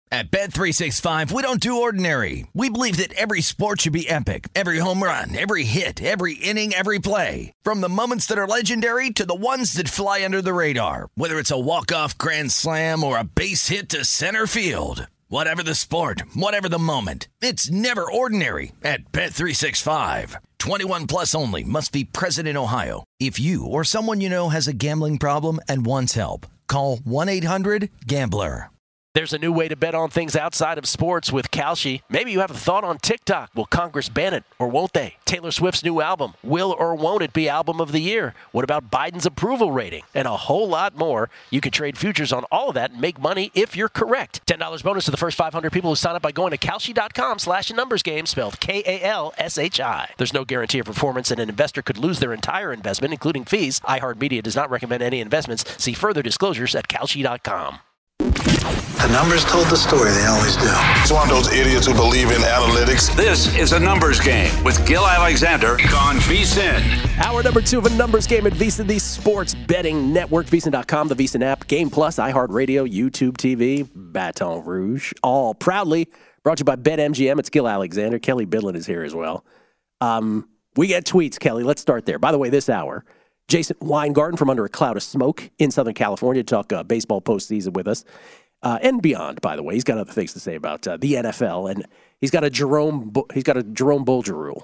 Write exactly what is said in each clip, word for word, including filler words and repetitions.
At Bet three sixty-five, we don't do ordinary. We believe that every sport should be epic. Every home run, every hit, every inning, every play. From the moments that are legendary to the ones that fly under the radar. Whether it's a walk-off grand slam or a base hit to center field. Whatever the sport, whatever the moment. It's never ordinary at Bet three sixty-five. twenty-one plus only. Must be present in Ohio. If you or someone you know has a gambling problem and wants help, call one eight hundred gambler. There's a new way to bet on things outside of sports with Kalshi. Maybe you have a thought on TikTok. Will Congress ban it or won't they? Taylor Swift's new album. Will or won't it be album of the year? What about Biden's approval rating? And a whole lot more. You can trade futures on all of that and make money if you're correct. ten dollars bonus to the first five hundred people who sign up by going to Kalshi.com slash numbers game, spelled K A L S H I. There's no guarantee of performance, and an investor could lose their entire investment, including fees. iHeartMedia does not recommend any investments. See further disclosures at Kalshi dot com. The numbers told the story, they always do. It's one of those idiots who believe in analytics. This is a numbers game with Gil Alexander on VSiN. Hour number two of a numbers game at VSiN, the sports betting network. VSiN dot com, the VSiN app, Game Plus, iHeartRadio, YouTube T V, Baton Rouge, all proudly brought to you by BetMGM. It's Gil Alexander. Kelly Bidlin is here as well. Um, we get tweets, Kelly. Let's start there. By the way, this hour, Jason Weingarten from Under a Cloud of Smoke in Southern California to talk uh, baseball postseason with us. Uh, and beyond, by the way, he's got other things to say about uh, the N F L, and he's got a Jerome he's got a Jerome Bolger rule.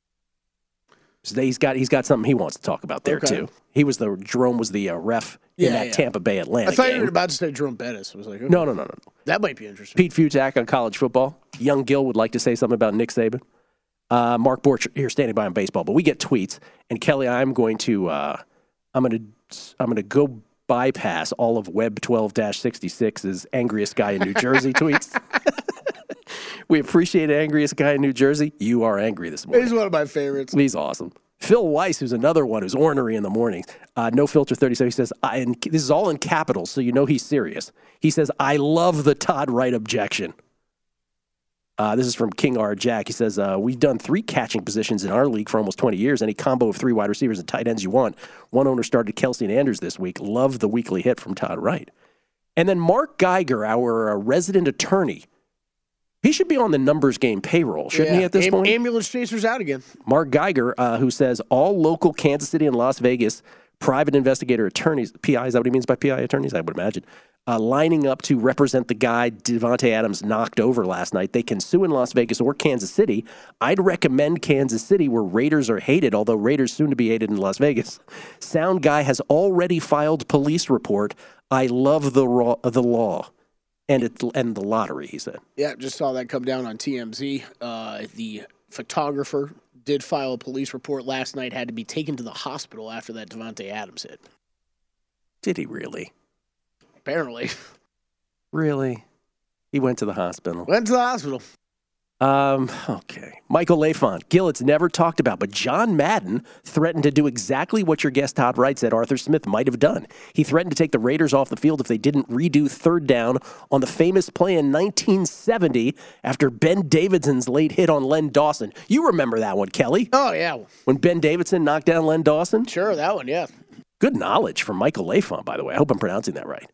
So he's got he's got something he wants to talk about there okay. too. He was the Jerome was the uh, ref yeah, in that yeah. Tampa Bay Atlanta. I thought game. you were about to say Jerome Bettis. I was like, okay. no, no, no, no, no. That might be interesting. Pete Futak on college football. Young Gil would like to say something about Nick Saban. Uh, Mark Borch here standing by on baseball, but we get tweets, and Kelly, I'm going to uh, I'm going to I'm going to go. bypass all of Web twelve sixty-six's angriest guy in New Jersey tweets. We appreciate angriest guy in New Jersey. You are angry this morning. He's one of my favorites. He's awesome. Phil Weiss, who's another one who's ornery in the mornings. Uh, no Filter thirty-seven, he says, I, and this is all in capitals, so you know he's serious. He says, I love the Todd Wright objection. Uh, this is from King R. Jack. He says, uh, we've done three catching positions in our league for almost twenty years. Any combo of three wide receivers and tight ends you want. One owner started Kelsey and Andrews this week. Love the weekly hit from Todd Wright. And then Mark Geiger, our uh, resident attorney. He should be on the numbers game payroll, shouldn't yeah. he, at this Am- point? Ambulance chasers out again. Mark Geiger, uh, who says all local Kansas City and Las Vegas private investigator attorneys, P I, is that what he means by P I attorneys? I would imagine. Uh, lining up to represent the guy Devontae Adams knocked over last night. They can sue in Las Vegas or Kansas City. I'd recommend Kansas City, where Raiders are hated, although Raiders soon to be hated in Las Vegas. Sound guy has already filed police report. I love the raw, the law and it and the lottery, he said. Yeah, just saw that come down on T M Z. Uh, the photographer did file a police report last night, had to be taken to the hospital after that Devontae Adams hit. Did he really? Apparently. Really? He went to the hospital. Went to the hospital. Um, okay. Michael Lafont. Gil, it's never talked about, but John Madden threatened to do exactly what your guest Todd Wright said Arthur Smith might have done. He threatened to take the Raiders off the field if they didn't redo third down on the famous play in nineteen seventy after Ben Davidson's late hit on Len Dawson. You remember that one, Kelly? Oh, yeah. When Ben Davidson knocked down Len Dawson? Sure, that one, yeah. Good knowledge from Michael Lafont, by the way. I hope I'm pronouncing that right.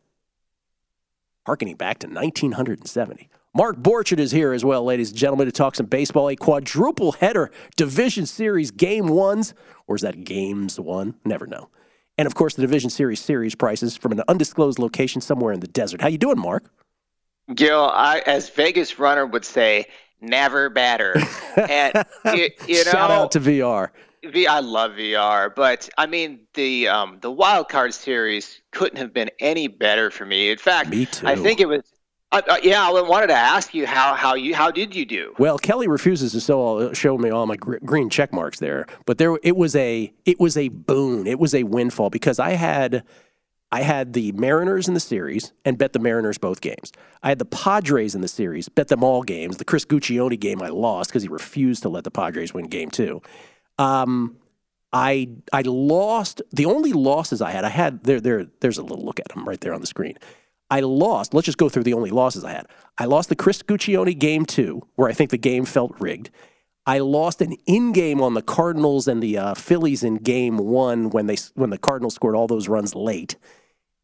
Harkening back to nineteen seventy. Mark Borchard is here as well, ladies and gentlemen, to talk some baseball. A quadruple header Division Series Game Ones, or is that Games One? Never know. And, of course, the Division Series series prices from an undisclosed location somewhere in the desert. How you doing, Mark? Gil, I, as Vegas runner would say, never better. And, you, you know, shout out to V R. V, I love V R, but I mean the um, the wild card series couldn't have been any better for me. In fact, me too. I think it was. Uh, uh, yeah, I wanted to ask you how how you how did you do? Well, Kelly refuses to show, show me all my gr- green check marks there, but there it was a it was a boon. It was a windfall because I had I had the Mariners in the series and bet the Mariners both games. I had the Padres in the series, bet them all games. The Chris Guccione game I lost because he refused to let the Padres win game two. Um, I I lost the only losses I had. I had there there. There's a little look at them right there on the screen. I lost. Let's just go through the only losses I had. I lost the Chris Guccione game two, where I think the game felt rigged. I lost an in-game on the Cardinals and the uh, Phillies in game one when they when the Cardinals scored all those runs late.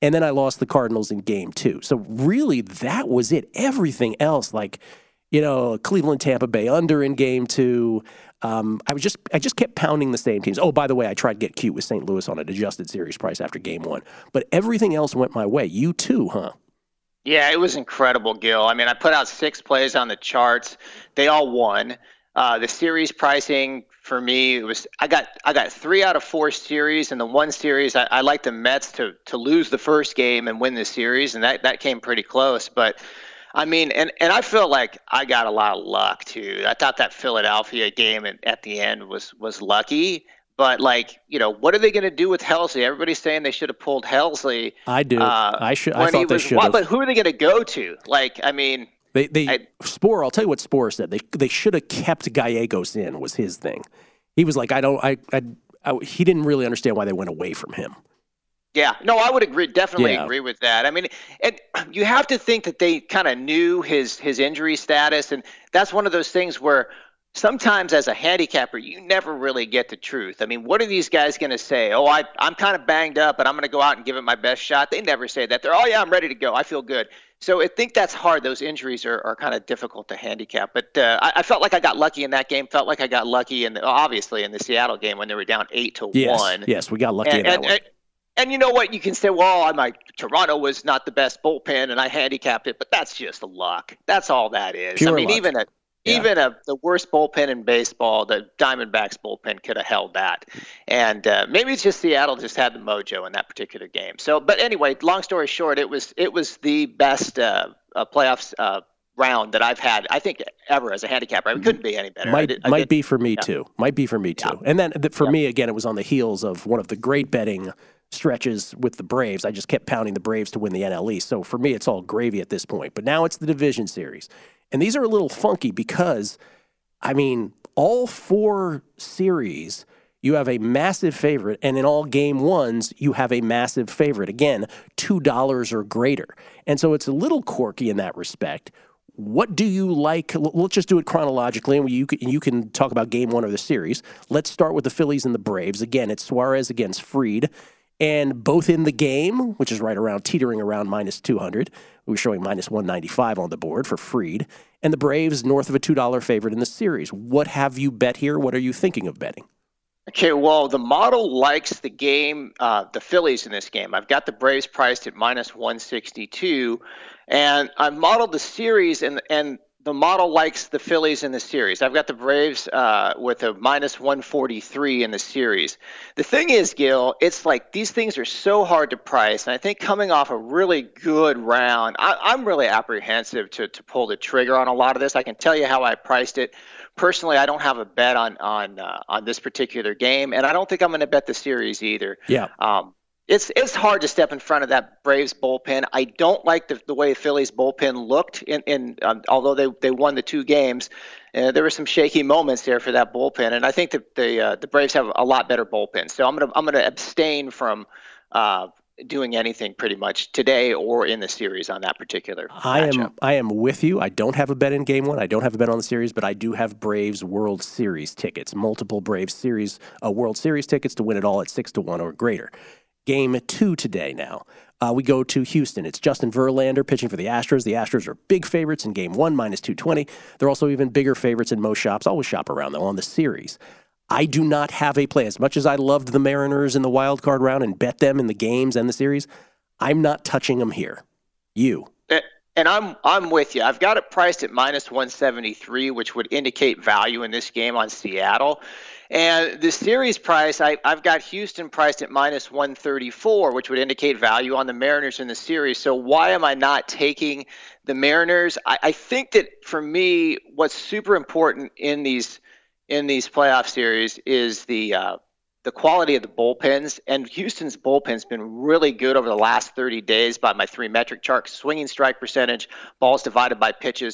And then I lost the Cardinals in game two. So really, that was it. Everything else, like, you know, Cleveland, Tampa Bay under in game two. Um, I was just, I just kept pounding the same teams. Oh, by the way, I tried to get cute with Saint Louis on an adjusted series price after game one. But everything else went my way. You too, huh? Yeah, it was incredible, Gil. I mean, I put out six plays on the charts. They all won. Uh, the series pricing for me, it was I got I got three out of four series, and the one series I, I like the Mets to to lose the first game and win the series, and that, that came pretty close. But I mean, and, and I feel like I got a lot of luck too. I thought that Philadelphia game at, at the end was was lucky. But, like, you know, what are they going to do with Helsley? Everybody's saying they should have pulled Helsley. I do. Uh, I should. I thought they should have. But who are they going to go to? Like, I mean, they they I, Spore. I'll tell you what Spore said. They they should have kept Gallegos in. Was his thing. He was like, I don't. I, I, I he didn't really understand why they went away from him. Yeah, no, I would agree. Definitely Yeah. agree with that. I mean, and you have to think that they kind of knew his his injury status, and that's one of those things where sometimes as a handicapper, you never really get the truth. I mean, what are these guys going to say? Oh, I, I'm kind of banged up, but I'm going to go out and give it my best shot. They never say that. They're, oh, yeah, I'm ready to go. I feel good. So I think that's hard. Those injuries are, are kind of difficult to handicap. But uh, I, I felt like I got lucky in that game. Felt like I got lucky, in the, obviously, in the Seattle game when they were down eight to Yes, one. yes, we got lucky And, in that and, one. and, and you know what? You can say, well, I'm like, Toronto was not the best bullpen, and I handicapped it. But that's just luck. That's all that is. Pure I mean, luck. even a Yeah. Even a, the worst bullpen in baseball, the Diamondbacks bullpen could have held that. And uh, maybe it's just Seattle just had the mojo in that particular game. So, but anyway, long story short, it was it was the best uh, uh, playoffs uh, round that I've had, I think, ever as a handicapper. It couldn't be any better. I Might did- I might did- be for me yeah. too. Might be for me too. Yeah. And then th- for Yeah. me again, it was on the heels of one of the great betting stretches with the Braves. I just kept pounding the Braves to win the N L East. So for me, it's all gravy at this point. But now it's the division series, and these are a little funky because, I mean, all four series, you have a massive favorite, and in all game ones, you have a massive favorite. Again, two dollars or greater. And so it's a little quirky in that respect. What do you like? L- Let's just do it chronologically, and you can, you can talk about game one of the series. Let's start with the Phillies and the Braves. Again, it's Suarez against Fried, and both in the game, which is right around, teetering around minus two hundred. We're showing minus one ninety-five on the board for Fried. And the Braves north of a two dollar favorite in the series. What have you bet here? What are you thinking of betting? Okay, well, the model likes the game, uh, the Phillies in this game. I've got the Braves priced at minus one sixty-two, and I've modeled the series, and and the model likes the Phillies in the series. I've got the Braves uh, with a minus one forty-three in the series. The thing is, Gil, it's like these things are so hard to price, and I think coming off a really good round, I, I'm really apprehensive to to pull the trigger on a lot of this. I can tell you how I priced it. Personally, I don't have a bet on on uh, on this particular game, and I don't think I'm going to bet the series either. Yeah. Um, it's it's hard to step in front of that Braves bullpen. I don't like the the way Phillies bullpen looked in in um, although they they won the two games, uh, there were some shaky moments there for that bullpen, and I think that the uh, the Braves have a lot better bullpen. So I'm gonna I'm gonna abstain from uh, doing anything pretty much today or in the series on that particular I matchup. am I am with you. I don't have a bet in game one. I don't have a bet on the series, but I do have Braves World Series tickets, multiple Braves Series uh, World Series tickets to win it all at six to one or greater. Game two today now. Uh, we go to Houston. It's Justin Verlander pitching for the Astros. The Astros are big favorites in game one, minus two twenty. They're also even bigger favorites in most shops. Always shop around, though, on the series. I do not have a play. As much as I loved the Mariners in the wild card round and bet them in the games and the series, I'm not touching them here. You. And I'm I'm with you. I've got it priced at minus one seventy-three, which would indicate value in this game on Seattle. And the series price, I, I've got Houston priced at minus one thirty-four, which would indicate value on the Mariners in the series. So why am I not taking the Mariners? I, I think that for me, what's super important in these in these playoff series is the uh, the quality of the bullpens. And Houston's bullpen's been really good over the last thirty days by my three metric chart: swinging strike percentage, balls divided by pitches.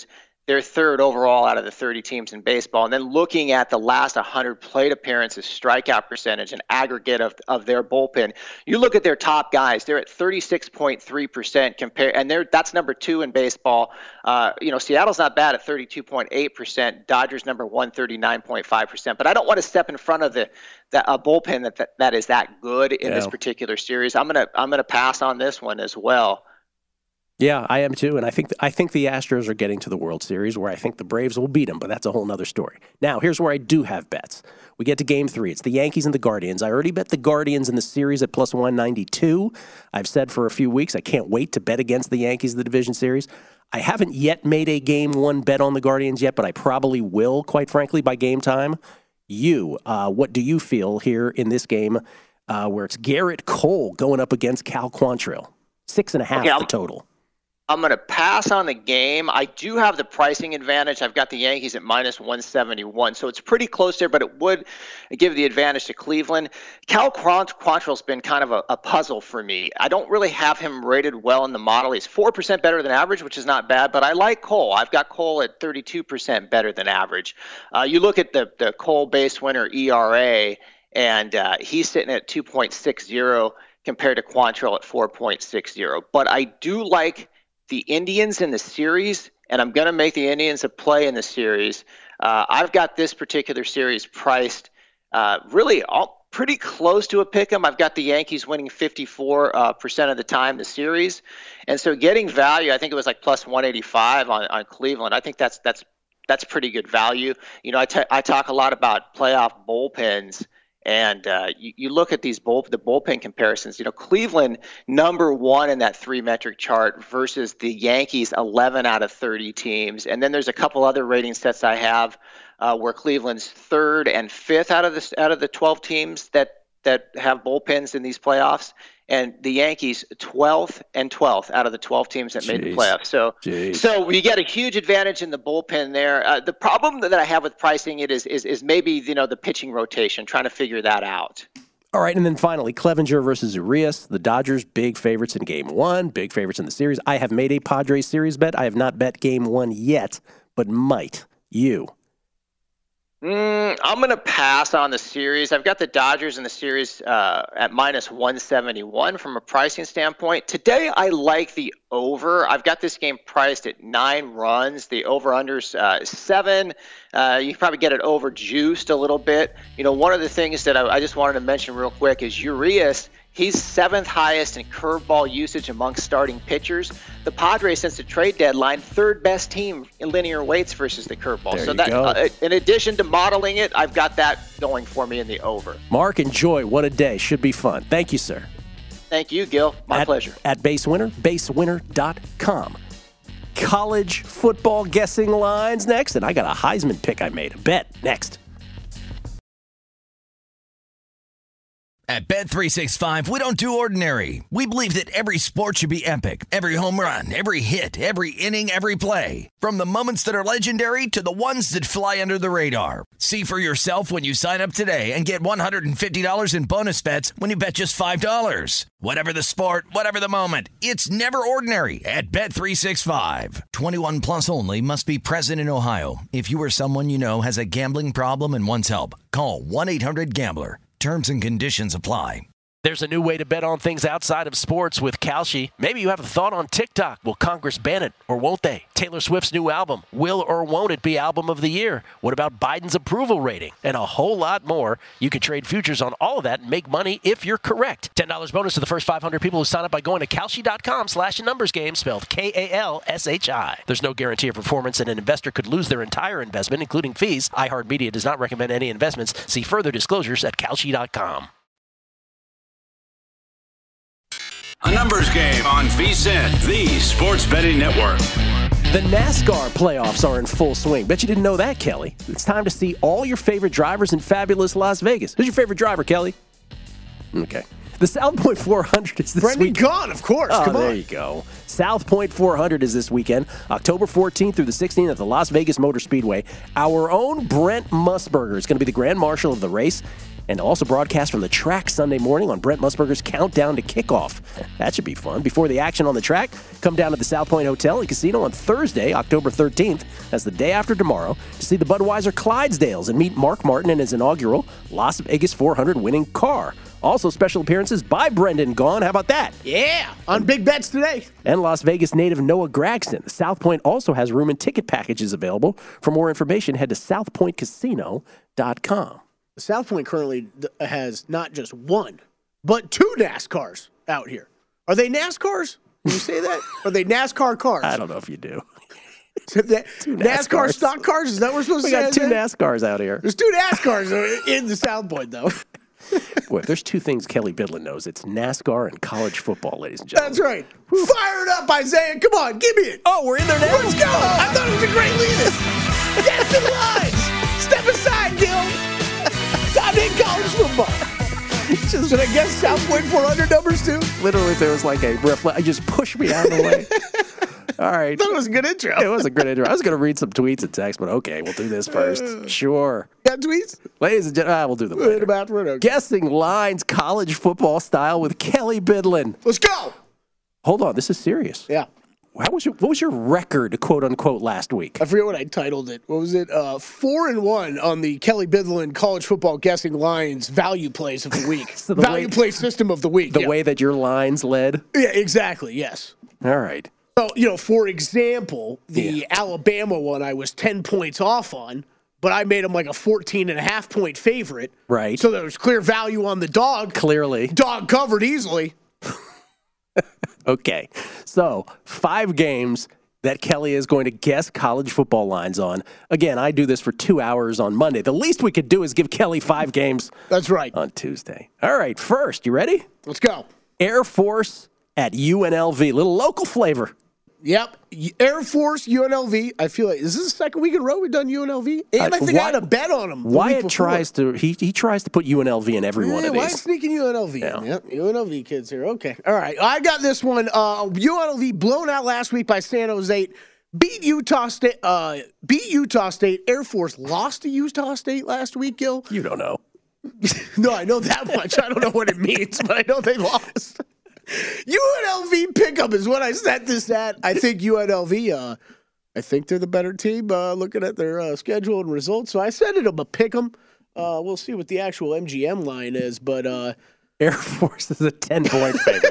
They're third overall out of the thirty teams in baseball. And then looking at the last one hundred plate appearances, strikeout percentage, and aggregate of, of their bullpen, you look at their top guys, they're at thirty-six point three percent compared, and they're that's number two in baseball. Uh, you know, Seattle's not bad at thirty-two point eight percent. Dodgers number one, thirty-nine point five percent. But I don't want to step in front of the, the a bullpen that, that that is that good in yeah. this particular series. I'm gonna I'm gonna pass on this one as well. Yeah, I am too, and I think I think the Astros are getting to the World Series, where I think the Braves will beat them, but that's a whole nother story. Now, here's where I do have bets. We get to Game Three. It's the Yankees and the Guardians. I already bet the Guardians in the series at plus one ninety-two. I've said for a few weeks I can't wait to bet against the Yankees in the division series. I haven't yet made a Game One bet on the Guardians yet, but I probably will, quite frankly, by game time. You, uh, what do you feel here in this game, uh, where it's Garrett Cole going up against Cal Quantrill? Six and a half okay, the total. I'm going to pass on the game. I do have the pricing advantage. I've got the Yankees at minus one seventy-one, so it's pretty close there, but it would give the advantage to Cleveland. Cal Quantrill's been kind of a, a puzzle for me. I don't really have him rated well in the model. He's four percent better than average, which is not bad, but I like Cole. I've got Cole at thirty-two percent better than average. Uh, you look at the, the Cole base winner E R A, and uh, he's sitting at two point six oh compared to Quantrill at four point six oh. But I do like the Indians in the series, and I'm going to make the Indians a play in the series. Uh, I've got this particular series priced uh, really all, pretty close to a pick 'em. I've got the Yankees winning fifty-four percent uh, of the time the series. And so getting value, I think it was like plus one eighty-five on, on Cleveland. I think that's that's that's pretty good value. You know, I, t- I talk a lot about playoff bullpens. And uh, you, you look at these bull, the bullpen comparisons. You know, Cleveland number one in that three metric chart versus the Yankees eleven out of thirty teams. And then there's a couple other rating sets I have uh, where Cleveland's third and fifth out of the out of the twelve teams that that have bullpens in these playoffs, and the Yankees twelfth and twelfth out of the twelve teams that Jeez. made the playoffs. So, Jeez. so we get a huge advantage in the bullpen there. Uh, the problem that I have with pricing it is, is is maybe you know the pitching rotation, trying to figure that out. All right, and then finally, Clevenger versus Urias. The Dodgers, big favorites in Game One, big favorites in the series. I have made a Padres series bet. I have not bet Game One yet, but might. You? Mm, I'm going to pass on the series. I've got the Dodgers in the series uh, at minus one seventy-one from a pricing standpoint. Today, I like the over. I've got this game priced at nine runs. The over-under's uh, seven. Uh, you can probably get it over-juiced a little bit. You know, one of the things that I, I just wanted to mention real quick is Urias. He's seventh highest in curveball usage amongst starting pitchers. The Padres, since the trade deadline, third best team in linear weights versus the curveball. There so you that, go. Uh, in addition to modeling it, I've got that going for me in the over. Mark, enjoy. What a day. Should be fun. Thank you, sir. Thank you, Gil. My at, pleasure. At BaseWinner, base winner dot com. College football guessing lines next, and I got a Heisman pick I made. A bet next. At Bet three sixty-five, we don't do ordinary. We believe that every sport should be epic. Every home run, every hit, every inning, every play. From the moments that are legendary to the ones that fly under the radar. See for yourself when you sign up today and get one hundred fifty dollars in bonus bets when you bet just five dollars. Whatever the sport, whatever the moment, it's never ordinary at Bet three sixty-five. twenty-one plus only. Must be present in Ohio. If you or someone you know has a gambling problem and wants help, call one eight hundred gambler. Terms and conditions apply. There's a new way to bet on things outside of sports with Kalshi. Maybe you have a thought on TikTok. Will Congress ban it or won't they? Taylor Swift's new album. Will or won't it be album of the year? What about Biden's approval rating? And a whole lot more. You can trade futures on all of that and make money if you're correct. ten dollars bonus to the first five hundred people who sign up by going to Kalshi.com slash numbers game, spelled K A L S H I. There's no guarantee of performance, and an investor could lose their entire investment, including fees. iHeartMedia does not recommend any investments. See further disclosures at Kalshi dot com. A numbers game on VSiN, the sports betting network. The NASCAR playoffs are in full swing. Bet you didn't know that, Kelly. It's time to see all your favorite drivers in fabulous Las Vegas. Who's your favorite driver, Kelly? Okay. The South Point four hundred is this Brendan weekend. Gaughan, of course. Oh, Come there on. you go. South Point four hundred is this weekend, October fourteenth through the sixteenth at the Las Vegas Motor Speedway. Our own Brent Musburger is going to be the grand marshal of the race, and also broadcast from the track Sunday morning on Brent Musburger's Countdown to Kickoff. That should be fun. Before the action on the track, come down to the South Point Hotel and Casino on Thursday, October thirteenth. That's the day after tomorrow, to see the Budweiser Clydesdales and meet Mark Martin in his inaugural Las Vegas four hundred winning car. Also, special appearances by Brendan Gaughan. How about that? Yeah, on Big Bets today. And Las Vegas native Noah Gragson. The South Point also has room and ticket packages available. For more information, head to south point casino dot com. South Point currently th- has not just one, but two NASCARs out here. Are they NASCARs? Can you say that? Are they NASCAR cars? I don't know if you do. NASCAR NASCARs. stock cars? Is that what we're supposed We to say? got two Isaiah? NASCARs out here. There's two NASCARs in the South Point, though. Boy, if there's two things Kelly Bidlin knows, it's NASCAR and college football, ladies and gentlemen. That's right. Fire it up, Isaiah. Come on, give me it. Oh, we're in there now? Let's go. I thought it was a great lead. Get to the lines. Step aside, Gil. Time to hit college football. Should I guess South Point four hundred numbers, too? Literally, there was like a reflex. Just push me out of the way. All right. That was a good intro. It was a good intro. I was going to read some tweets and text, but okay, we'll do this first. Sure. Got tweets? Ladies and gentlemen, ah, we'll do them Wait later. about right, okay. Guessing lines college football style with Kelly Bidlin. Let's go. Hold on, this is serious. Yeah. How was your, what was your record, quote unquote, last week? I forget what I titled it. What was it? Uh, four and one on the Kelly Bidlin college football guessing lines value plays of the week. So the value way- play system of the week. The yeah. way that your lines led? Yeah, exactly. Yes. All right. So, you know, for example, the Yeah. Alabama one I was ten points off on, but I made them like a fourteen and a half point favorite. Right. So there was clear value on the dog. Clearly. Dog covered easily. Okay. So, five games that Kelly is going to guess college football lines on. Again, I do this for two hours on Monday. The least we could do is give Kelly five games That's right. on Tuesday. All right. First, you ready? Let's go. Air Force at U N L V. Little local flavor. Yep. Air Force, U N L V. I feel like, is this the second week in a row we've done U N L V? And Uh, I think Wy- I had a bet on them. Wyatt tries to he he tries to put U N L V in every one of Why these. sneaking U N L V? Yeah. In? Yep, U N L V kids here. Okay, all right. I got this one. Uh, U N L V blown out last week by San Jose. Beat Utah State. Uh, beat Utah State. Air Force lost to Utah State last week. Gil. You don't know. No, I know that much. I don't know what it means, but I know they lost. U N L V pickup is what I set this at. I think U N L V. Uh, I think they're the better team. Uh, looking at their uh, schedule and results, so I set it them a pick 'em. Uh, we'll see what the actual M G M line is, but uh, Air Force is a ten point favorite.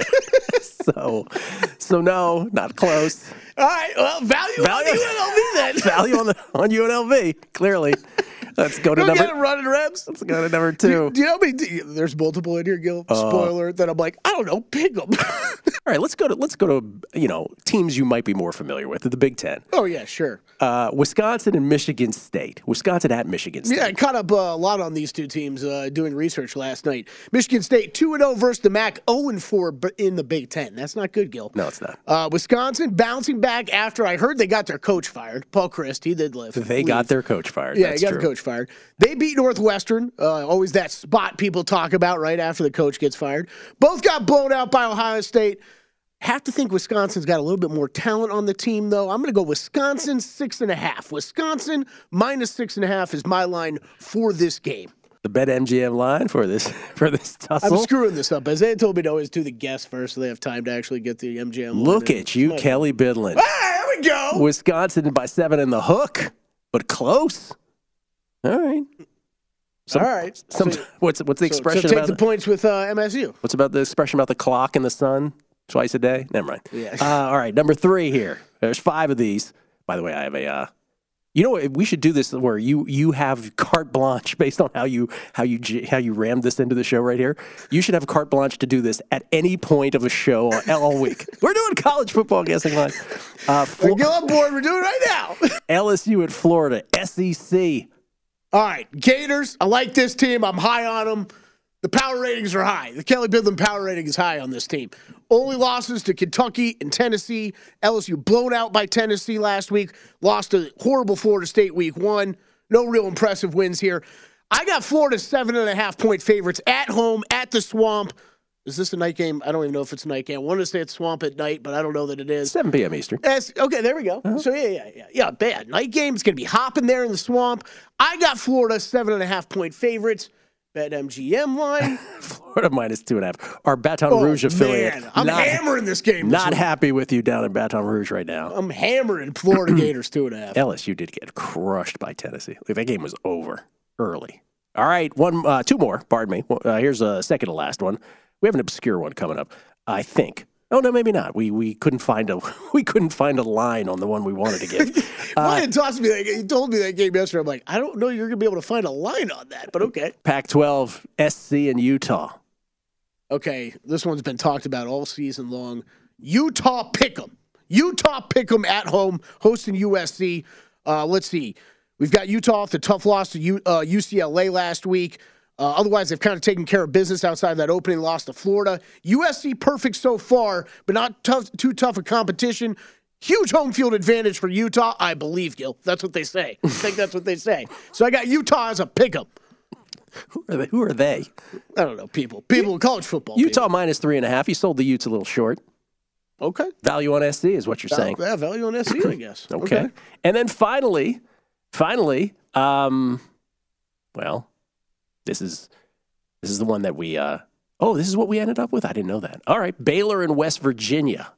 so so no, not close. all right. Well, value, Value- on U N L V then. Value on the on U N L V, clearly. Let's go to Go get number him running reps. let's go to number two. Do you know how many? There's multiple in here, Gil. Spoiler. That I'm like, I don't know, pick them. All right, let's go to let's go to you know teams you might be more familiar with, the Big Ten. Oh yeah, sure. Uh, Wisconsin and Michigan State. Wisconsin at Michigan State. Yeah, I caught up uh, a lot on these two teams uh, doing research last night. Michigan State two and zero versus the M A C, zero and four in the Big Ten. That's not good, Gil. No, it's not. Uh, Wisconsin bouncing back after I heard they got their coach fired. Paul Christ, he did live. They leave. got their coach fired. Yeah, That's he got true. the coach fired. They beat Northwestern. Uh, always that spot people talk about right after the coach gets fired. Both got blown out by Ohio State. Have to think Wisconsin's got a little bit more talent on the team, though. I'm going to go Wisconsin six and a half. Wisconsin minus six and a half is my line for this game. The BetMGM line for this for this tussle. I'm screwing this up. Isaiah told me to always do the guess first, so they have time to actually get the M G M line Look in. at you, Nice. Kelly Bidlin. Hey, there we go. Wisconsin by seven in the hook, but close. All right. Some, All right. Some, So- what's what's the So, so expression take about the the, points with uh, M S U. what's about the expression about the clock and the sun twice a day? Never mind. Yeah. Uh, all right, number three here. There's five of these. By the way, I have a. Uh, you know what? We should do this where you you have carte blanche based on how you how you j- how you rammed this into the show right here. You should have carte blanche to do this at any point of a show all week. We're doing college football guessing line. Uh, Flo- Get on board. We're doing it right now. L S U at Florida. S E C. All right, Gators. I like this team. I'm high on them. The power ratings are high. The Kelly Bidlin power rating is high on this team. Only losses to Kentucky and Tennessee. L S U blown out by Tennessee last week. Lost to horrible Florida State week one. No real impressive wins here. I got Florida seven and a half point favorites at home at the Swamp. Is this a night game? I don't even know if it's a night game. I wanted to say it's Swamp at night, but I don't know that it is. seven p.m. Eastern. That's, okay, there we go. Uh-huh. So, yeah, yeah, yeah. Yeah, bad. Night game. It's going to be hopping there in the Swamp. I got Florida seven and a half point favorites. BetMGM line. Florida minus two and a half. Our Baton oh, Rouge affiliate. Man. I'm not, hammering this game. Not this happy with you down in Baton Rouge right now. I'm hammering Florida Gators two and a half. L S U did get crushed by Tennessee. Like, that game was over early. All right, one, uh, two more. Pardon me. Uh, here's a second to last one. We have an obscure one coming up, I think. Oh no, maybe not. We we couldn't find a we couldn't find a line on the one we wanted to give. Ryan uh, tossed me that. He told me that game yesterday. I'm like, I don't know. You're gonna be able to find a line on that, but okay. Pac twelve, S C, and Utah. Okay, this one's been talked about all season long. Utah Pick'em. Utah Pick'em at home hosting U S C. Uh, let's see. We've got Utah off the tough loss to U, uh, U C L A last week. Uh, otherwise, they've kind of taken care of business outside that opening loss to Florida. U S C perfect so far, but not tough, too tough a competition. Huge home field advantage for Utah, I believe, Gil. That's what they say. I think that's what they say. So I got Utah as a pick-up. Who are they? Who are they? I don't know, people. People in college football. Utah people. minus three and a half. You sold the Utes a little short. Okay. Value on S C is what you're Val- saying. Yeah, value on S C, I guess. okay. okay. And then finally, finally, um, well, this is... This is the one that we, uh, oh, this is what we ended up with? I didn't know that. All right, Baylor and West Virginia.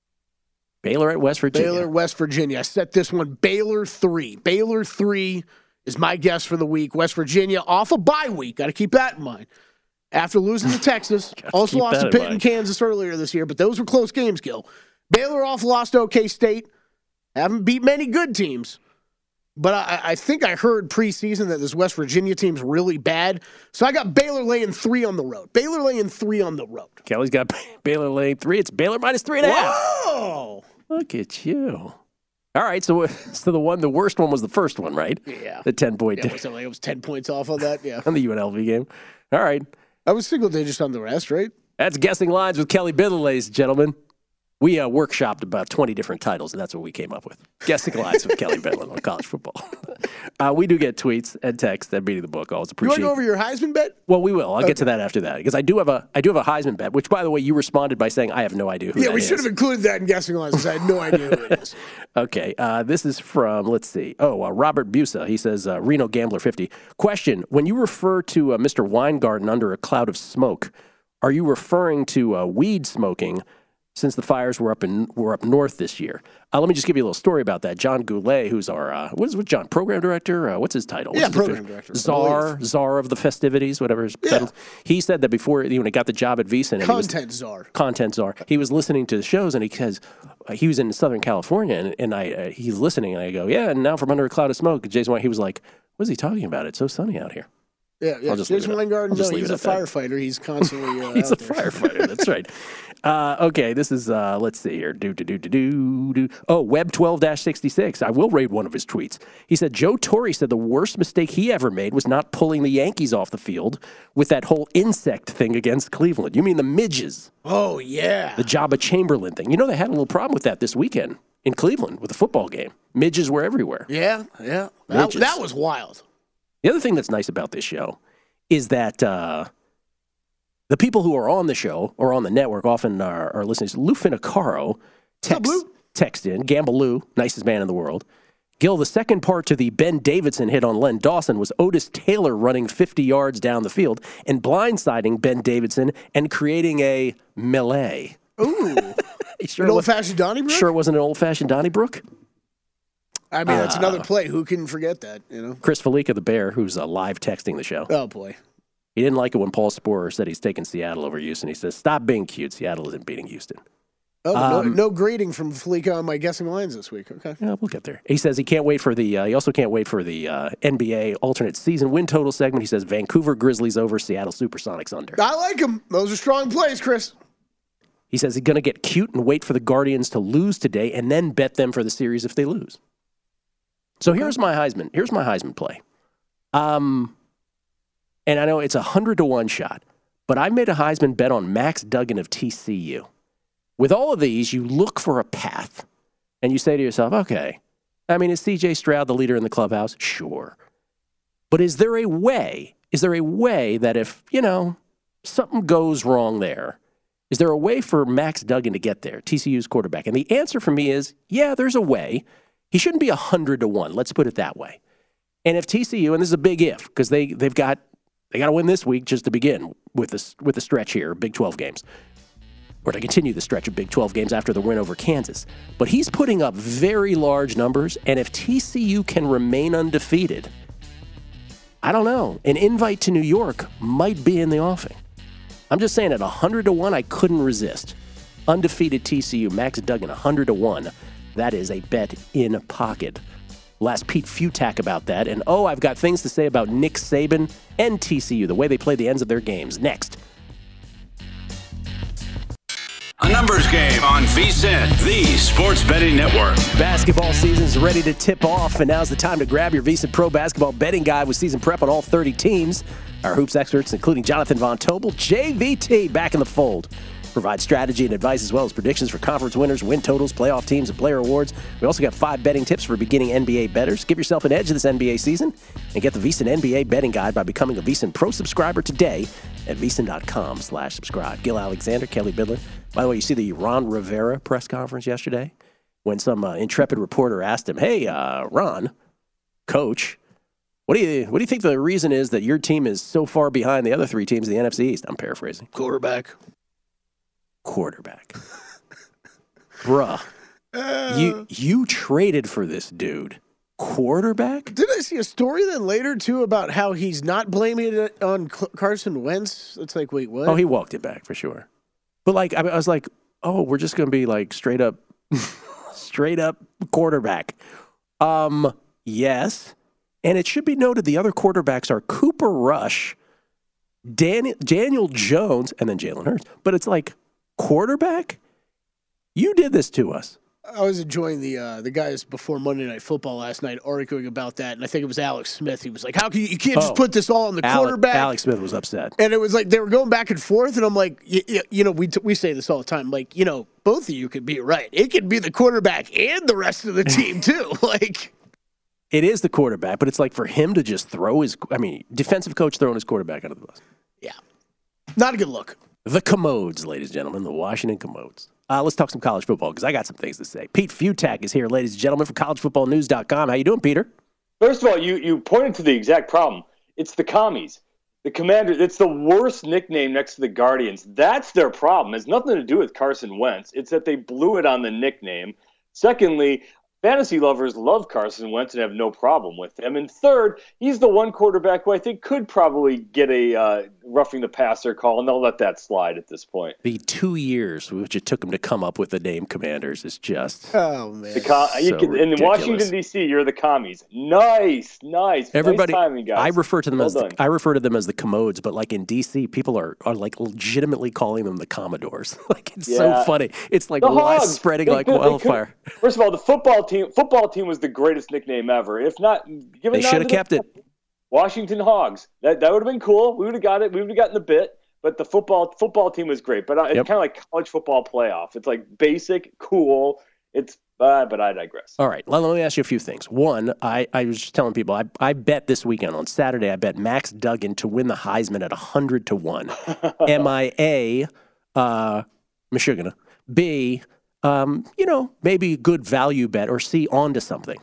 Baylor at West Virginia. Baylor, West Virginia. I set this one Baylor three. Baylor three is my guess for the week. West Virginia off a bye week. Got to keep that in mind. After losing to Texas. Also lost to Pitt and Kansas earlier this year, but those were close games, Gil. Baylor off lost to OK State. Haven't beat many good teams. But I, I think I heard preseason that this West Virginia team's really bad. So I got Baylor laying three on the road. Baylor laying three on the road. Kelly's got Baylor laying three. It's Baylor minus three and a half. Whoa! Look at you. All right, so so the one, the worst one was the first one, right? Yeah. The ten-point. Yeah, so like it was ten points off on that, yeah. On the U N L V game. All right. I was single digits on the rest, right? That's Guessing Lines with Kelly Bidler, ladies and gentlemen. We uh, workshopped about twenty different titles, and that's what we came up with. Guessing Lines with Kelly Bidler on college football. Uh, we do get tweets and texts at Beating the Book. Always appreciate it. You want to go over your Heisman bet? Well, we will. I'll okay. get to that after that because I do have a I do have a Heisman bet. Which, by the way, you responded by saying I have no idea who yeah, that we is. should have included that in Guessing Lines because I had no idea who it is. Okay, uh, this is from let's see. Oh, uh, Robert Busa. He says uh, Reno Gambler fifty. Question: when you refer to uh, Mister Weingarten under a cloud of smoke, are you referring to uh, weed smoking? Since the fires were up in were up north this year. Uh, let me just give you a little story about that. John Goulet, who's our uh, what is what John program director? Uh, what's his title? Yeah, what's program director. Czar, czar of the festivities, whatever his yeah. title. He said that before you know, when he got the job at VEASAN, and content he was, czar, content czar. He was listening to the shows, and he says uh, he was in Southern California, and, and I uh, he's listening, and I go, yeah, and now from under a cloud of smoke, Jason White. He was like, what is he talking about? It's so sunny out here. Yeah, yeah. Jason Weingarten, no, he's a firefighter. That. He's constantly uh, he's out a there. firefighter. That's right. Uh, okay, this is uh, let's see here. Do do do do do do. Oh, Web twelve sixty-six. I will read one of his tweets. He said Joe Torre said the worst mistake he ever made was not pulling the Yankees off the field with that whole insect thing against Cleveland. You mean the midges? Oh yeah, the Jabba Chamberlain thing. You know they had a little problem with that this weekend in Cleveland with the football game. Midges were everywhere. Yeah, yeah. That, that was wild. The other thing that's nice about this show is that uh, the people who are on the show or on the network often are, are listening. Lou Finicaro text, text in, Gamble Lou, nicest man in the world. Gil, the second part to the Ben Davidson hit on Len Dawson was Otis Taylor running fifty yards down the field and blindsiding Ben Davidson and creating a melee. Ooh. sure an old-fashioned Donnybrook? Sure it wasn't an old-fashioned Donnybrook? I mean, that's uh, another play. Who can forget that, you know? Chris Felica, the Bear, who's uh, live texting the show. Oh, boy. He didn't like it when Paul Sporer said he's taking Seattle over Houston. He says, stop being cute. Seattle isn't beating Houston. Oh, um, no, no grading from Felica on my Guessing Lines this week. Okay. Yeah, we'll get there. He says he can't wait for the, uh, he also can't wait for the uh, N B A alternate season win total segment. He says Vancouver Grizzlies over, Seattle Supersonics under. I like them. Those are strong plays, Chris. He says he's going to get cute and wait for the Guardians to lose today and then bet them for the series if they lose. So here's my Heisman. Here's my Heisman play. Um, and I know it's a hundred to one shot, but I made a Heisman bet on Max Duggan of T C U. With all of these, you look for a path, and you say to yourself, okay, I mean, is C J Stroud the leader in the clubhouse? Sure. But is there a way, is there a way that if, you know, something goes wrong there, is there a way for Max Duggan to get there, T C U's quarterback? And the answer for me is, yeah, there's a way. He shouldn't be one hundred to one. Let's put it that way. And if T C U, and this is a big if, because they, they've got they got to win this week just to begin with this with the stretch here, Big twelve games, or to continue the stretch of Big twelve games after the win over Kansas. But he's putting up very large numbers, and if T C U can remain undefeated, I don't know. An invite to New York might be in the offing. I'm just saying at one hundred to one, I couldn't resist. Undefeated T C U, Max Duggan, one hundred to one. That is a bet in pocket. We'll ask Pete Futak about that. And oh, I've got things to say about Nick Saban and T C U, the way they play the ends of their games. Next. A numbers game on VSiN, the Sports Betting Network. Basketball season is ready to tip off, and now's the time to grab your VSiN Pro Basketball Betting Guide with season prep on all thirty teams. Our hoops experts, including Jonathan Von Tobel, J V T, back in the fold. Provide strategy and advice as well as predictions for conference winners, win totals, playoff teams, and player awards. We also got five betting tips for beginning N B A bettors. Give yourself an edge this N B A season and get the VSiN N B A Betting Guide by becoming a VSiN Pro subscriber today at VSiN.com slash subscribe. Gil Alexander, Kelly Bidler. By the way, you see the Ron Rivera press conference yesterday when some uh, intrepid reporter asked him, hey, uh, Ron, coach, what do you what do you think the reason is that your team is so far behind the other three teams in the N F C East? I'm paraphrasing. Quarterback. Quarterback. Bruh. Uh, you you traded for this dude. Quarterback? Did I see a story then later, too, about how he's not blaming it on Carson Wentz? It's like, wait, what? Oh, he walked it back for sure. But, like, I, I was like, oh, we're just going to be, like, straight up, straight up quarterback. Um, yes. And it should be noted the other quarterbacks are Cooper Rush, Dan, Daniel Jones, and then Jalen Hurts. But it's like, quarterback? You did this to us. I was enjoying the uh, the guys before Monday Night Football last night arguing about that, and I think it was Alex Smith. He was like, "How can you, you can't just oh, put this all on the Alex, quarterback?" Alex Smith was upset, and it was like they were going back and forth, and I'm like, you, you know, we t- we say this all the time, like, you know, both of you could be right. It could be the quarterback and the rest of the team too. Like, it is the quarterback, but it's like for him to just throw his, I mean, defensive coach throwing his quarterback under the bus. Yeah, not a good look. The Commodes, ladies and gentlemen, the Washington Commodes. Uh, let's talk some college football because I got some things to say. Pete Futak is here, ladies and gentlemen, from college football news dot com. How you doing, Peter? First of all, you, you pointed to the exact problem. It's the Commies. The Commanders. It's the worst nickname next to the Guardians. That's their problem. It has nothing to do with Carson Wentz. It's that they blew it on the nickname. Secondly, fantasy lovers love Carson Wentz and have no problem with him. And third, he's the one quarterback who I think could probably get a uh, roughing the passer call, and they'll let that slide at this point. The two years which it took him to come up with the name Commanders is just oh man. The com- so you can, in Washington D C, you're the Commies. Nice, nice. Everybody, nice timing, guys. I refer to them well as the, I refer to them as the Commodes, but like in D C, people are, are like legitimately calling them the Commodores. Like it's yeah. so funny. It's like the spreading they like could, wildfire. First of all, the football team football team was the greatest nickname ever. If not, given they should have kept it. Washington Hogs. That that would have been cool. We would have got it. We would have gotten the bit. But the football football team was great. But it's yep. kind of like college football playoff. It's like basic, cool. It's uh, but I digress. All right. Let, let me ask you a few things. One, I, I was just telling people, I, I bet this weekend on Saturday, I bet Max Duggan to win the Heisman at one hundred to one. Am I A, uh, Michigan, B, um, you know, maybe good value bet, or C, on to something?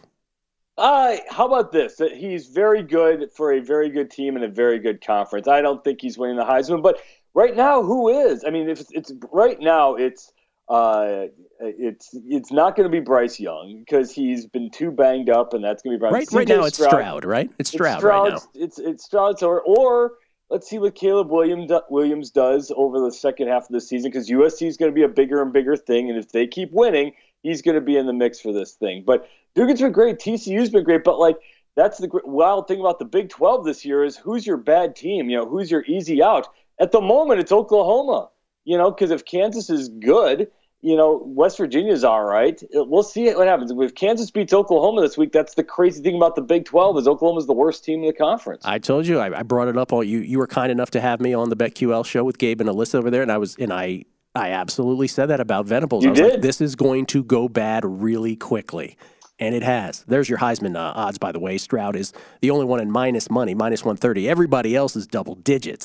Uh, how about this? He's very good for a very good team and a very good conference. I don't think he's winning the Heisman, but right now, who is? I mean, if it's, it's right now, it's uh, it's it's not going to be Bryce Young because he's been too banged up, and that's going to be Bryce. Right, right now, it's Stroud, Stroud, right? It's Stroud, it's Stroud right now. It's it's Stroud, or or let's see what Caleb Williams Williams does over the second half of the season because U S C is going to be a bigger and bigger thing, and if they keep winning, he's going to be in the mix for this thing. But Duggan's been great. T C U's been great. But, like, that's the wild thing about the Big twelve this year is who's your bad team? You know, who's your easy out? At the moment, it's Oklahoma. You know, because if Kansas is good, you know, West Virginia's all right. We'll see what happens. If Kansas beats Oklahoma this week, that's the crazy thing about the Big twelve is Oklahoma's the worst team in the conference. I told you. I, I brought it up. All you you were kind enough to have me on the BetQL show with Gabe and Alyssa over there, and I was and I – I absolutely said that about Venables. You I was did. like, this is going to go bad really quickly. And it has. There's your Heisman uh, odds, by the way. Stroud is the only one in minus money, minus one thirty. Everybody else is double digits.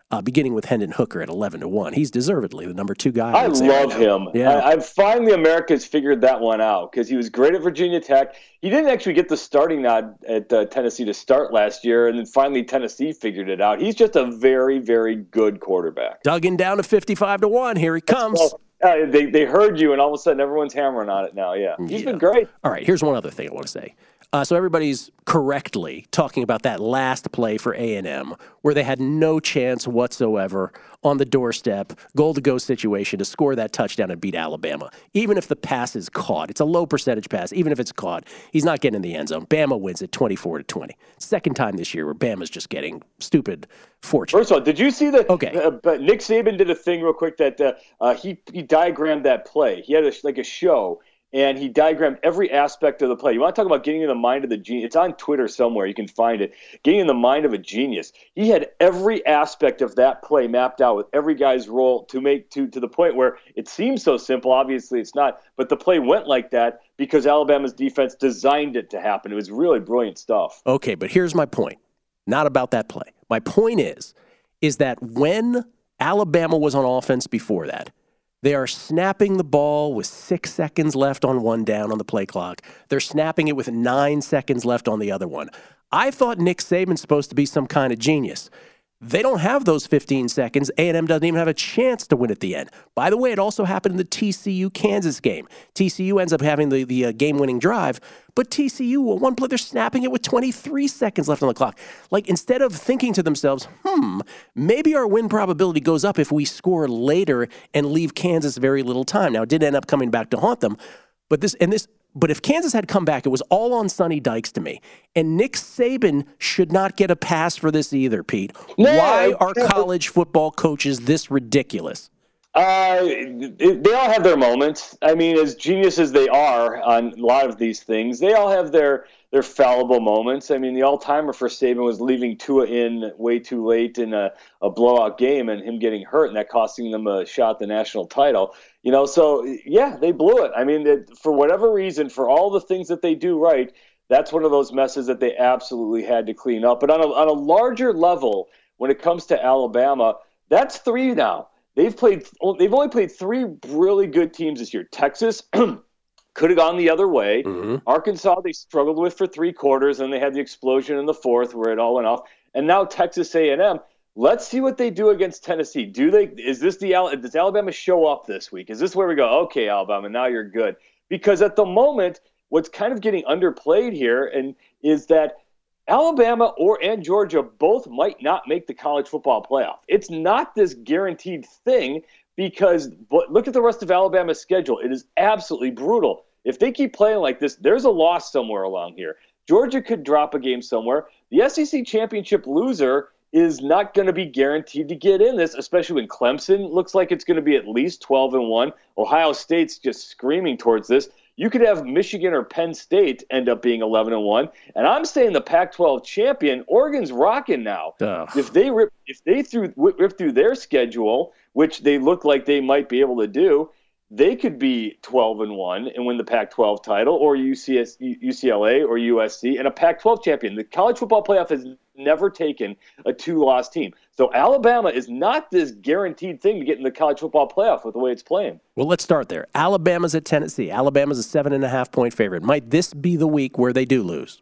uh, beginning with Hendon Hooker at eleven to one. He's deservedly the number two guy. I, I love right him. Yeah. I, I've finally America's figured that one out because he was great at Virginia Tech. He didn't actually get the starting nod at uh, Tennessee to start last year, and then finally Tennessee figured it out. He's just a very, very good quarterback. Duggan down to fifty-five to one. Here he comes. Well, uh, they, they heard you, and all of a sudden everyone's hammering on it now. Yeah, he's Yeah. been great. All right, here's one other thing I want to say. Uh, so everybody's correctly talking about that last play for A and M where they had no chance whatsoever on the doorstep, goal-to-go situation to score that touchdown and beat Alabama. Even if the pass is caught, it's a low percentage pass. Even if it's caught, he's not getting in the end zone. Bama wins it twenty-four to twenty. Second time this year where Bama's just getting stupid fortune. First of all, did you see that? Okay. Uh, but Nick Saban did a thing real quick that uh, uh, he he diagrammed that play. He had a, like a show. And he diagrammed every aspect of the play. You want to talk about getting in the mind of the genius? It's on Twitter somewhere. You can find it. Getting in the mind of a genius. He had every aspect of that play mapped out with every guy's role to make to to the point where it seems so simple. Obviously, it's not. But the play went like that because Alabama's defense designed it to happen. It was really brilliant stuff. Okay, but here's my point. Not about that play. My point is, is that when Alabama was on offense before that, they are snapping the ball with six seconds left on one down on the play clock. They're snapping it with nine seconds left on the other one. I thought Nick Saban's supposed to be some kind of genius. They don't have those fifteen seconds. A and M doesn't even have a chance to win at the end. By the way, it also happened in the T C U-Kansas game. T C U ends up having the, the uh, game-winning drive, but T C U, at one play, they're snapping it with twenty-three seconds left on the clock. Like, instead of thinking to themselves, hmm, maybe our win probability goes up if we score later and leave Kansas very little time. Now, it did end up coming back to haunt them, but this and this. But if Kansas had come back, it was all on Sonny Dykes to me. And Nick Saban should not get a pass for this either, Pete. No, Why are college football coaches this ridiculous? Uh, they all have their moments. I mean, as genius as they are on a lot of these things, they all have their their fallible moments. I mean, the all-timer for Saban was leaving Tua in way too late in a, a blowout game and him getting hurt, and that costing them a shot at the national title. You know, so, yeah, they blew it. I mean, it, for whatever reason, for all the things that they do right, that's one of those messes that they absolutely had to clean up. But on a, on a larger level, when it comes to Alabama, that's three now. They've played. They've only played three really good teams this year. Texas could have gone the other way. Mm-hmm. Arkansas, they struggled with for three quarters, and they had the explosion in the fourth where it all went off. And now Texas A and M. Let's see what they do against Tennessee. Do they? Is this the? Does Alabama show up this week? Is this where we go? Okay, Alabama, now you're good. Because at the moment, what's kind of getting underplayed here, and is that Alabama or and Georgia both might not make the college football playoff. It's not this guaranteed thing because but look at the rest of Alabama's schedule. It is absolutely brutal. If they keep playing like this, there's a loss somewhere along here. Georgia could drop a game somewhere. The S E C championship loser is not going to be guaranteed to get in this, especially when Clemson looks like it's going to be at least twelve and one. Ohio State's just screaming towards this. You could have Michigan or Penn State end up being eleven and one. And I'm saying the Pac twelve champion, Oregon's rocking now. Ugh. If they rip, if they threw, rip through their schedule, which they look like they might be able to do, they could be twelve and one and win the Pac twelve title, or U C S, U C L A or U S C, and a Pac twelve champion. The college football playoff has never taken a two-loss team. So Alabama is not this guaranteed thing to get in the college football playoff with the way it's playing. Well, let's start there. Alabama's at Tennessee. Alabama's a seven and a half point favorite. Might this be the week where they do lose?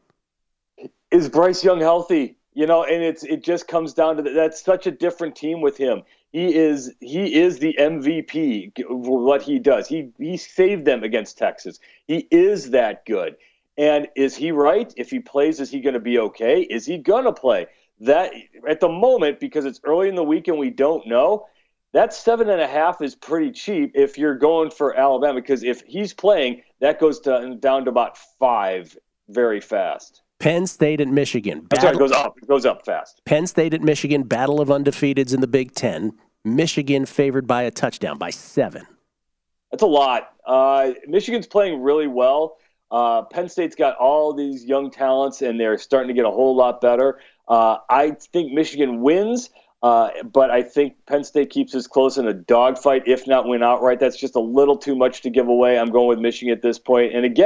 Is Bryce Young healthy? You know, and it's it just comes down to that. That's such a different team with him. He is he is the M V P for what he does. He he saved them against Texas. He is that good. And is he right? If he plays, is he going to be okay? Is he going to play? That at the moment, because it's early in the week and we don't know, that seven and a half is pretty cheap if you're going for Alabama. Because if he's playing, that goes to, down to about five very fast. Penn State at Michigan. Battle, sorry, it goes up. It goes up fast. Penn State at Michigan, battle of undefeateds in the Big Ten. Michigan favored by a touchdown, by seven. That's a lot. Uh, Michigan's playing really well. Uh, Penn State's got all these young talents, and they're starting to get a whole lot better. Uh, I think Michigan wins, uh, but I think Penn State keeps us close in a dogfight, if not win outright. That's just a little too much to give away. I'm going with Michigan at this point. And again,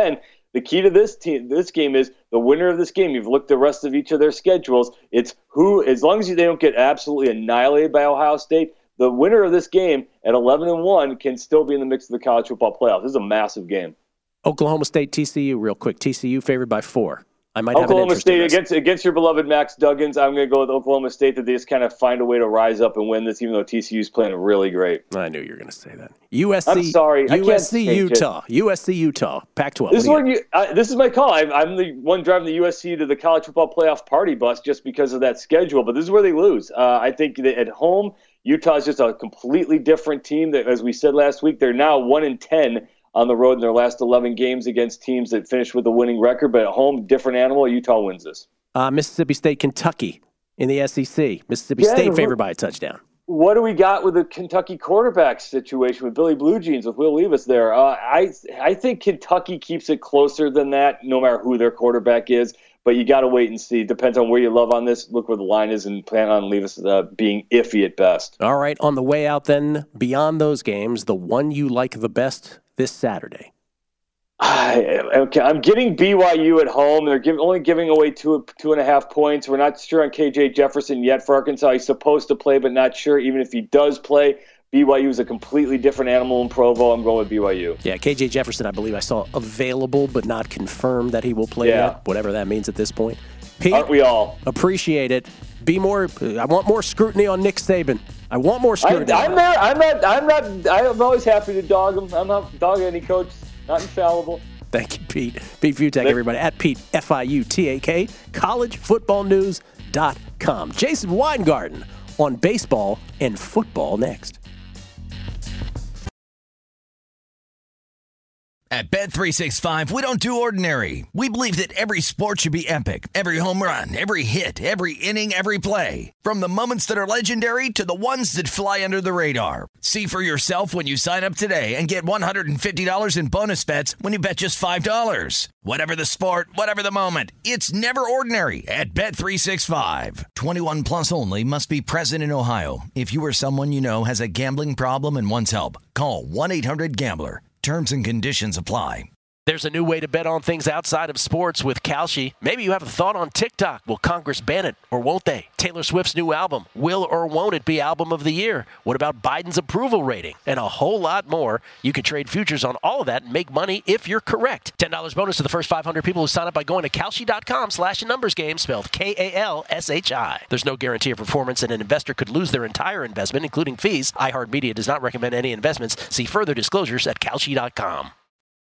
The key to this team, this game is the winner of this game. You've looked at the rest of each of their schedules. It's who, as long as they don't get absolutely annihilated by Ohio State, the winner of this game at eleven and one can still be in the mix of the college football playoff. This is a massive game. Oklahoma State, T C U, real quick. T C U favored by four. I might have Oklahoma an State against against your beloved Max Duggins. I'm going to go with Oklahoma State that they just kind of find a way to rise up and win this, even though T C U is playing really great. I knew you were going to say that. U S C. I'm sorry, I U S C can't Utah. U S C Utah. Pac twelve. This is what you. I, this is my call. I, I'm the one driving the U S C to the college football playoff party bus just because of that schedule. But this is where they lose. Uh, I think that at home, Utah is just a completely different team. That, as we said last week, they're now one and ten on the road in their last eleven games against teams that finished with a winning record. But at home, different animal. Utah wins this. Uh, Mississippi State, Kentucky in the S E C. Mississippi Yeah, State who- favored by a touchdown. What do we got with the Kentucky quarterback situation with Billy Blue Jeans, with Will Levis there? Uh, I I think Kentucky keeps it closer than that, no matter who their quarterback is. But you got to wait and see. Depends on where you love on this. Look where the line is and plan on Levis uh, being iffy at best. All right, on the way out then, beyond those games, the one you like the best this Saturday. I, okay, I'm getting B Y U at home. They're give, only giving away two two and a half points. We're not sure on K J Jefferson yet for Arkansas. He's supposed to play, but not sure. Even if he does play, B Y U is a completely different animal in Provo. I'm going with B Y U. Yeah, K J Jefferson, I believe I saw available, but not confirmed that he will play Yeah. yet, whatever that means at this point. Pete, Aren't we all? appreciate it. Be more. I want more scrutiny on Nick Saban. I want more I, scrutiny. I'm there. I'm not. I'm not. I'm always happy to dog him. I'm not dogging any coach. Not infallible. Thank you, Pete. Pete Futak, everybody, at Pete, F I U T A K, college football news dot com. Jason Weingarten on baseball and football next. At Bet three sixty-five, we don't do ordinary. We believe that every sport should be epic. Every home run, every hit, every inning, every play. From the moments that are legendary to the ones that fly under the radar. See for yourself when you sign up today and get one hundred fifty dollars in bonus bets when you bet just five dollars. Whatever the sport, whatever the moment, it's never ordinary at Bet three sixty-five. twenty-one plus only. Must be present in Ohio. If you or someone you know has a gambling problem and wants help, call one eight hundred gambler. Terms and conditions apply. There's a new way to bet on things outside of sports with Kalshi. Maybe you have a thought on TikTok. Will Congress ban it or won't they? Taylor Swift's new album. Will or won't it be album of the year? What about Biden's approval rating? And a whole lot more. You can trade futures on all of that and make money if you're correct. ten dollars bonus to the first five hundred people who sign up by going to Kalshi.com slash numbers game, spelled K A L S H I. There's no guarantee of performance, and an investor could lose their entire investment, including fees. iHeartMedia does not recommend any investments. See further disclosures at Kalshi dot com.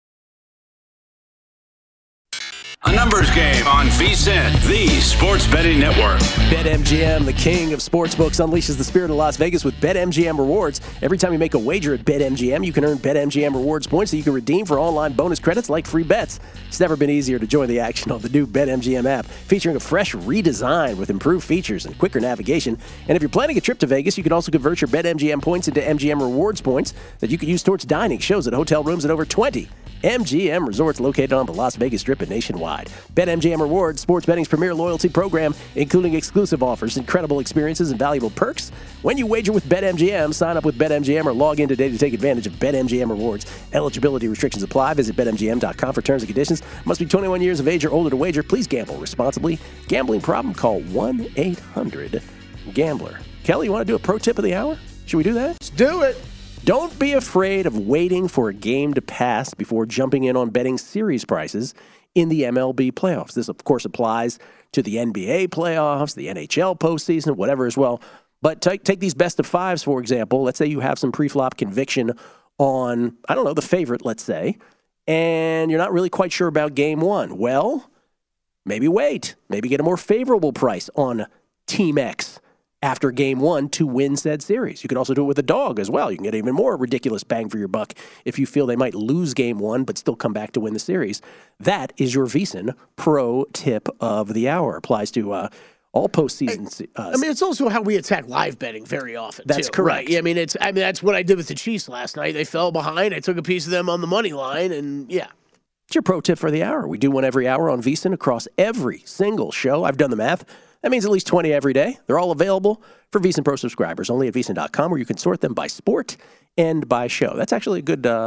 A numbers game on VSiN, the sports betting network. BetMGM, the king of sportsbooks, unleashes the spirit of Las Vegas with BetMGM rewards. Every time you make a wager at BetMGM, you can earn BetMGM rewards points that you can redeem for online bonus credits like free bets. It's never been easier to join the action on the new BetMGM app, featuring a fresh redesign with improved features and quicker navigation. And if you're planning a trip to Vegas, you can also convert your BetMGM points into M G M rewards points that you can use towards dining, shows at hotel rooms at over twenty M G M resorts located on the Las Vegas Strip and nationwide. BetMGM Rewards, sports betting's premier loyalty program, including exclusive offers, incredible experiences, and valuable perks. When you wager with BetMGM, sign up with BetMGM or log in today to take advantage of BetMGM Rewards. Eligibility restrictions apply. Visit Bet M G M dot com for terms and conditions. Must be twenty-one years of age or older to wager. Please gamble responsibly. Gambling problem? Call one eight hundred gambler. Kelly, you want to do a pro tip of the hour? Should we do that? Let's do it. Don't be afraid of waiting for a game to pass before jumping in on betting series prices in the M L B playoffs. This, of course, applies to the N B A playoffs, the N H L postseason, whatever as well. But take, take these best of fives, for example. Let's say you have some pre-flop conviction on, I don't know, the favorite, let's say, and you're not really quite sure about game one. Well, maybe wait. Maybe get a more favorable price on Team X after game one to win said series. You can also do it with a dog as well. You can get even more ridiculous bang for your buck if you feel they might lose game one but still come back to win the series. That is your VSiN pro tip of the hour. Applies to uh, all postseason. Uh, I mean, it's also how we attack live betting very often. That's too, correct. Right? I mean, it's I mean that's what I did with the Chiefs last night. They fell behind. I took a piece of them on the money line, and yeah. It's your pro tip for the hour. We do one every hour on VSiN across every single show. I've done the math. That means at least twenty every day. They're all available for VSiN Pro subscribers, only at VSiN dot com, where you can sort them by sport and by show. That's actually a good uh,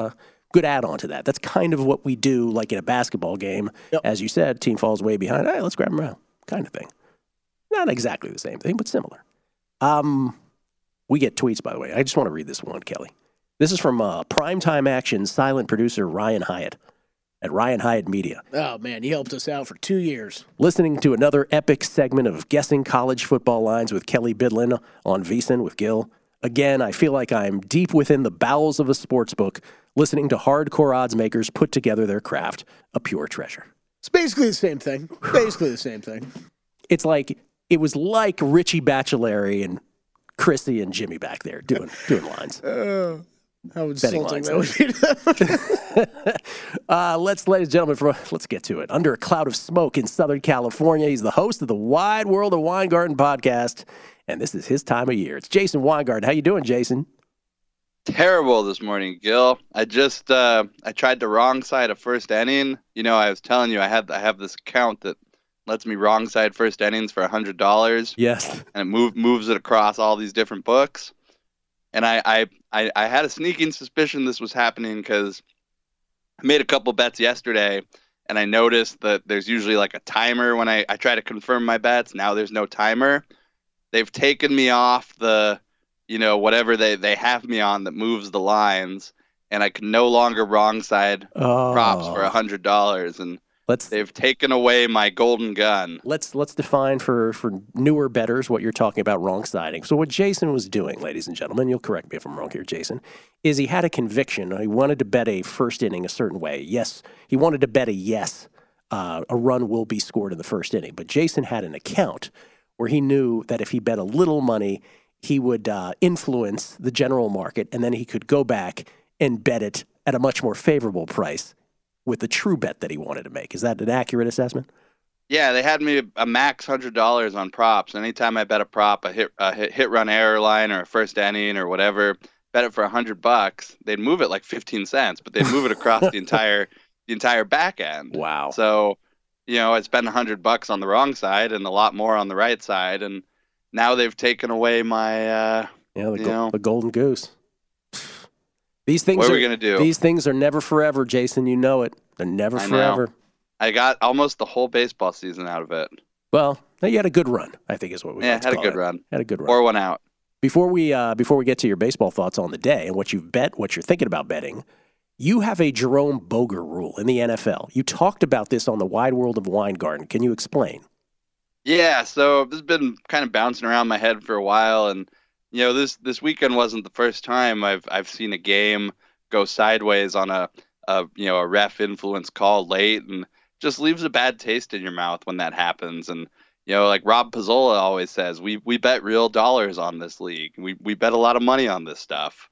good add-on to that. That's kind of what we do, like in a basketball game. Yep. As you said, team falls way behind. Hey, let's grab them around, kind of thing. Not exactly the same thing, but similar. Um, we get tweets, by the way. I just want to read this one, Kelly. This is from uh, Primetime Action silent producer Ryan Hyatt at Ryan Hyatt Media. Oh, man, he helped us out for two years. Listening to another epic segment of Guessing College Football Lines with Kelly Bidlin on VSiN with Gil. Again, I feel like I'm deep within the bowels of a sports book, listening to hardcore odds makers put together their craft, a pure treasure. It's basically the same thing. Basically the same thing. It's like, it was like Richie Bachelari and Chrissy and Jimmy back there doing doing lines. Uh, how insulting that would be. uh, let's, ladies and gentlemen, from, let's get to it. Under a cloud of smoke in Southern California, he's the host of the Wide World of Weingarten podcast, and this is his time of year. It's Jason Weingarten. How you doing, Jason? Terrible this morning, Gil. I just uh, I tried the wrong side of first inning. You know, I was telling you I had I have this account that lets me wrong side first innings for a hundred dollars. Yes, and it move, moves it across all these different books. And I I, I, I had a sneaking suspicion this was happening because I made a couple bets yesterday, and I noticed that there's usually like a timer when I, I try to confirm my bets. Now there's no timer. They've taken me off the, you know, whatever they, they have me on that moves the lines, and I can no longer wrong side oh. props for a hundred dollars. And let's they've taken away my golden gun. Let's let's define for, for newer bettors what you're talking about wrong siding. So what Jason was doing, ladies and gentlemen, you'll correct me if I'm wrong here, Jason, is he had a conviction. He wanted to bet a first inning a certain way. Yes, he wanted to bet a yes, uh, a run will be scored in the first inning. But Jason had an account where he knew that if he bet a little money, he would uh, influence the general market, and then he could go back and bet it at a much more favorable price with the true bet that he wanted to make. Is that an accurate assessment? Yeah, they had me a max one hundred dollars on props. Anytime I bet a prop, a hit, a hit, hit run error line or a first inning or whatever, bet it for one hundred bucks, they'd move it like fifteen cents, but they'd move it across the entire the entire back end. Wow. So, you know, I spent one hundred bucks on the wrong side and a lot more on the right side, and now they've taken away my uh, yeah, the, you go- know, the golden goose. These things what are are we gonna do? These things are never forever, Jason. You know it. They're never I forever. know. I got almost the whole baseball season out of it. Well, you had a good run, I think is what we yeah like to had a call good it. run. Had a good run. Or one out. Before we uh, before we get to your baseball thoughts on the day and what you've bet, what you're thinking about betting, you have a Jerome Boger rule in the N F L. You talked about this on the Wide World of Weingarten. Can you explain? Yeah, so this has been kind of bouncing around my head for a while, and you know, this this weekend wasn't the first time I've I've seen a game go sideways on a, a you know a ref influence call late, and just leaves a bad taste in your mouth when that happens. And you know, like Rob Pizzola always says, we we bet real dollars on this league. We we bet a lot of money on this stuff,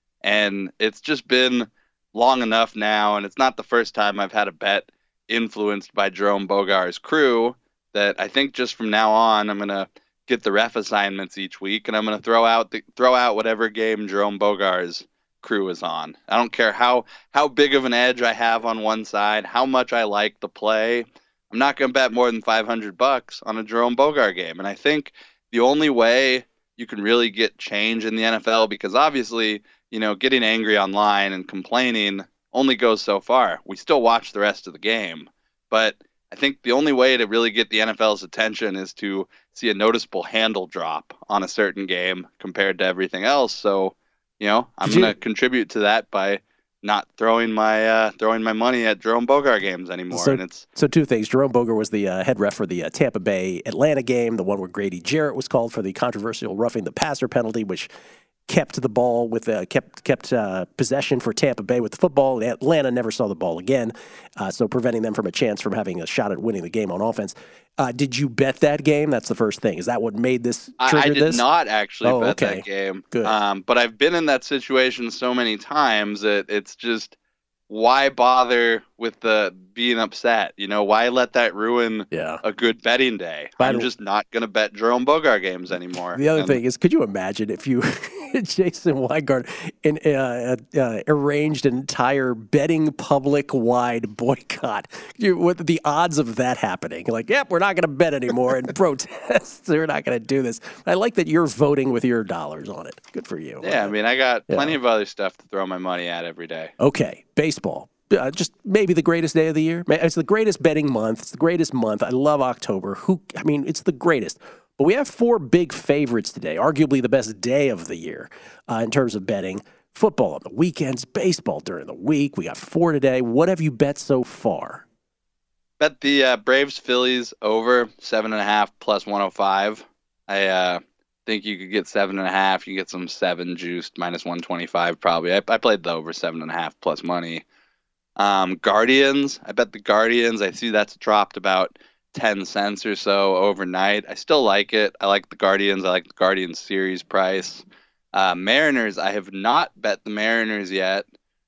and it's just been long enough now, and it's not the first time I've had a bet influenced by Jerome Boger's crew. That I think just from now on, I'm gonna get the ref assignments each week, and I'm gonna throw out the, throw out whatever game Jerome Boger's crew is on. I don't care how how big of an edge I have on one side, how much I like the play. I'm not gonna bet more than five hundred bucks on a Jerome Boger game. And I think the only way you can really get change in the N F L, because obviously, you know, getting angry online and complaining only goes so far. We still watch the rest of the game, but I think the only way to really get the N F L's attention is to see a noticeable handle drop on a certain game compared to everything else. So, you know, I'm going to contribute to that by not throwing my uh, throwing my money at Jerome Boger games anymore. So, and it's so two things. Jerome Boger was the uh, head ref for the uh, Tampa Bay Atlanta game, the one where Grady Jarrett was called for the controversial roughing the passer penalty, which kept the ball with uh, kept kept uh, possession for Tampa Bay with the football. Atlanta never saw the ball again, uh, so preventing them from a chance from having a shot at winning the game on offense. Uh, did you bet that game? That's the first thing. Is that what made this? I, I did this? not actually oh, bet okay. that game. Good. Um, but I've been in that situation so many times that it's just, why bother with the being upset? You know, why let that ruin yeah. a good betting day? By I'm the, just not going to bet Jerome Boger games anymore. The other and, thing is, could you imagine if you Jason Weingart in, uh, uh, arranged an entire betting public-wide boycott. You, what the odds of that happening? Like, yep, we're not going to bet anymore in protests. We're not going to do this. I like that you're voting with your dollars on it. Good for you. Yeah, I mean, I got Yeah. plenty of other stuff to throw my money at every day. Okay, baseball. Uh, just maybe the greatest day of the year. It's the greatest betting month. It's the greatest month. I love October. Who? I mean, it's the greatest. But we have four big favorites today, arguably the best day of the year uh, in terms of betting. Football on the weekends, baseball during the week. We got four today. What have you bet so far? Bet the uh, Braves Phillies over seven and a half plus one oh five. I uh, think you could get seven and a half. You get some seven juiced minus one twenty five probably. I, I played the over seven and a half plus money. Um, Guardians. I bet the Guardians. I see that's dropped about ten cents or so overnight. I still like it. I like the Guardians. I like the Guardians series price. Uh, Mariners, I have not bet the Mariners yet.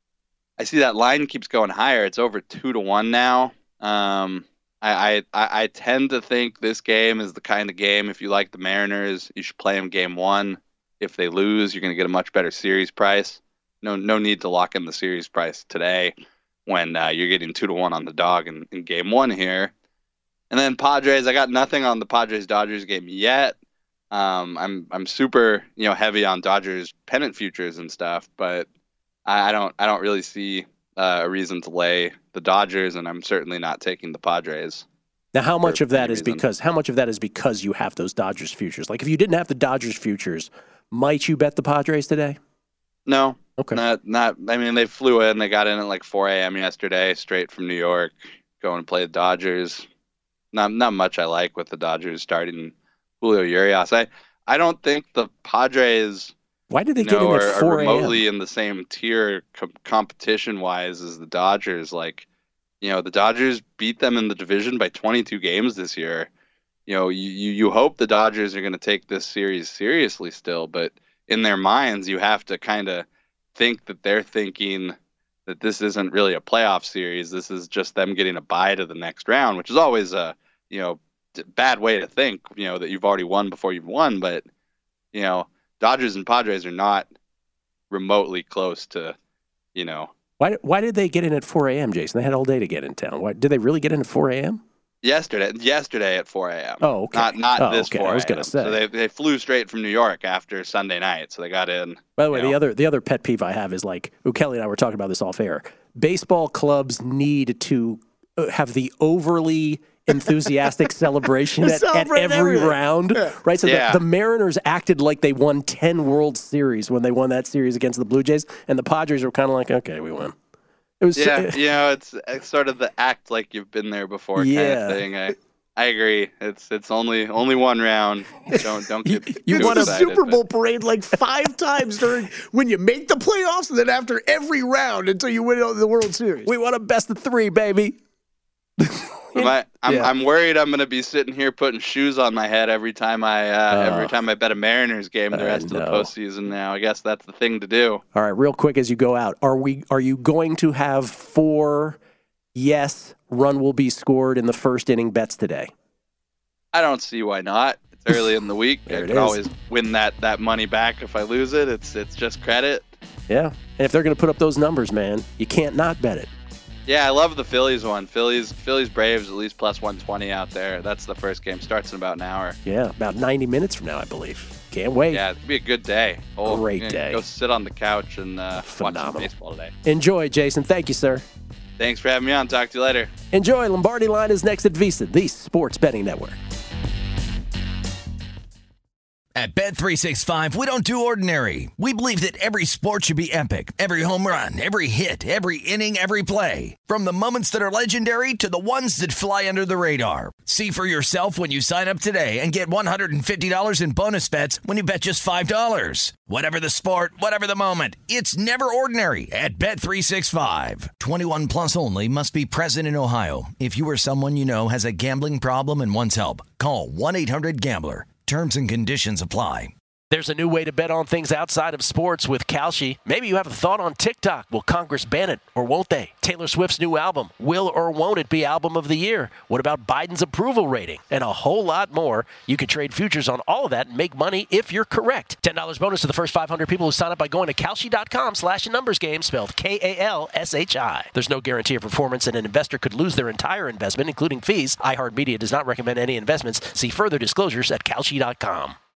I see that line keeps going higher. It's over two to one now. Um, I, I I tend to think this game is the kind of game, if you like the Mariners, you should play them game one. If they lose, you're going to get a much better series price. No no need to lock in the series price today when uh, you're getting two to one on the dog in, in game one here. And then Padres, I got nothing on the Padres-Dodgers game yet. Um, I'm I'm super you know heavy on Dodgers pennant futures and stuff, but I, I don't I don't really see uh, a reason to lay the Dodgers, and I'm certainly not taking the Padres. Now, how much for of that any is reason. because how much of that is because you have those Dodgers futures? Like, if you didn't have the Dodgers futures, might you bet the Padres today? No, Okay. not not. I mean, they flew in. They got in at like four a.m. yesterday, straight from New York, going to play the Dodgers. Not not much I like with the Dodgers starting Julio Urias. I I don't think the Padres Why did they you get know, in are, at are four a.m.? remotely in the same tier com- competition wise as the Dodgers. Like, you know, the Dodgers beat them in the division by twenty-two games this year. You know, you you, you hope the Dodgers are going to take this series seriously still, but in their minds, you have to kind of think that they're thinking that this isn't really a playoff series. This is just them getting a bye to the next round, which is always a, you know, d- bad way to think, you know, that you've already won before you've won. But, you know, Dodgers and Padres are not remotely close to, you know. Why why did they get in at four a.m., Jason? They had all day to get in town. Why, did they really get in at four a.m.? Yesterday, yesterday at four a.m. Oh, okay. Not not Oh, this okay. four a.m. I was gonna say. So they they flew straight from New York after Sunday night, so they got in. By the way, you know. the other the other pet peeve I have is like, oh, Kelly and I were talking about this off air. Baseball clubs need to uh, have the overly enthusiastic celebration at, at Celebrate every everything. round, right? So Yeah. the, the Mariners acted like they won ten World Series when they won that series against the Blue Jays, and the Padres were kind of like, okay, we won. It was Yeah, you know, it's, it's sort of the act like you've been there before kind Yeah. of thing. I I agree. It's it's only only one round. Don't don't get You- too you It's won the excited, Super but- Bowl parade like five times during when you make the playoffs, and then after every round until you win the World Series. we won a best of three, baby. Am I, I'm Yeah. I'm worried I'm going to be sitting here putting shoes on my head every time I uh, Oh. every time I bet a Mariners game the I rest of the know. postseason. Now I guess that's the thing to do. All right, real quick as you go out, are we are you going to have four yes run will be scored in the first inning bets today? I don't see why not. It's early in the week. There I it can is. always win that, that money back if I lose it. It's it's just credit. Yeah, and if they're going to put up those numbers, man, you can't not bet it. Yeah, I love the Phillies one. Phillies Phillies Braves at least plus one twenty out there. That's the first game. Starts in about an hour. Yeah, about ninety minutes from now, I believe. Can't wait. Yeah, it'll be a good day. Oh, Great yeah, day. Go sit on the couch and uh, watch some Phenomenal. baseball today. Enjoy, Jason. Thank you, sir. Thanks for having me on. Talk to you later. Enjoy. Lombardi Line is next at Visa, the sports betting network. At Bet three sixty-five, we don't do ordinary. We believe that every sport should be epic. Every home run, every hit, every inning, every play. From the moments that are legendary to the ones that fly under the radar. See for yourself when you sign up today and get one hundred fifty dollars in bonus bets when you bet just five dollars. Whatever the sport, whatever the moment, it's never ordinary at Bet three sixty-five. twenty-one plus only. Must be present in Ohio. If you or someone you know has a gambling problem and wants help, call one eight hundred gambler. Terms and conditions apply. There's a new way to bet on things outside of sports with Kalshi. Maybe you have a thought on TikTok. Will Congress ban it or won't they? Taylor Swift's new album. Will or won't it be album of the year? What about Biden's approval rating? And a whole lot more. You can trade futures on all of that and make money if you're correct. ten dollars bonus to the first five hundred people who sign up by going to Kalshi.com slash numbers game, spelled K A L S H I. There's no guarantee of performance, and an investor could lose their entire investment, including fees. iHeartMedia does not recommend any investments. See further disclosures at Kalshi dot com.